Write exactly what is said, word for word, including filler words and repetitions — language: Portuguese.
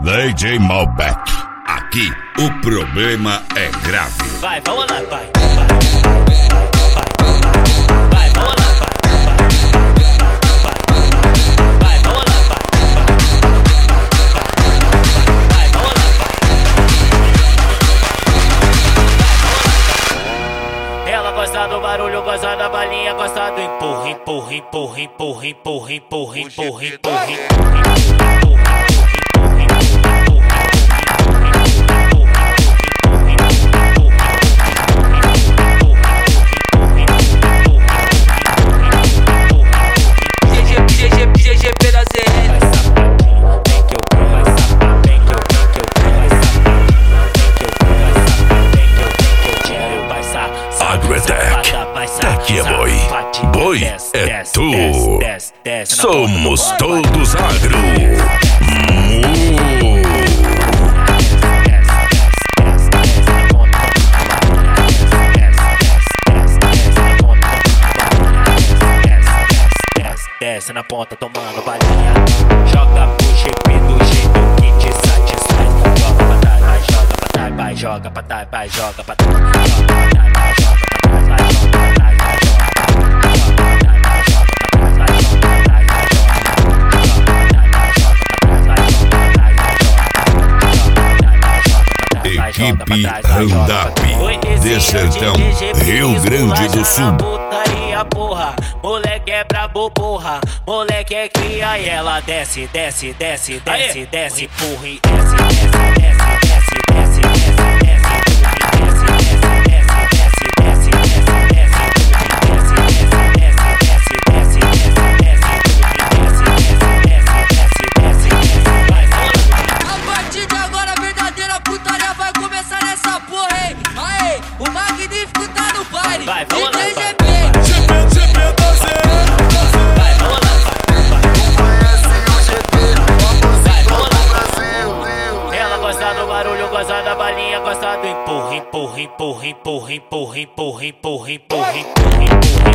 D J Malbec. Aqui o problema é grave. Vai, vamos lá, vai. Vai, vai, vamos lá, vai. Vai, vamos lá, vai. Vai, vamos lá, vai. Ela gosta do barulho, gosta da balinha, gosta do empurra, empurra, empurra, empurra, empurra, empurra, empurra, empurra, empurra. Agrotech, Tech é boi, boi é tu. Somos todos agro. Mu. Desce na ponta tomando balinha. Joga pro G P do jeito que te satisfaz. Joga pra trás, vai, joga pra trás, vai, joga pra trás, vai, joga pra trás. Joga pra trás, vai, joga pra trás, vai, joga pra trás, vai, joga pra trás. Equipe Handap, Desertão, Rio Grande do Sul. Porra, moleque é brabo, porra, moleque é cria e ela desce, desce, desce, desce, desce, porra e desce, desce, desce, desce, desce, desce, desce, desce, desce, desce. A partir de agora a verdadeira putaria vai começar nessa porra, hein? Aê, o magnífico tá no baile. Vai, vamos lá. Gosta da balinha, gosta do empurra, empurra, empurra, empurra, empurra, empurra, empurra, empurra, empurra, empurra.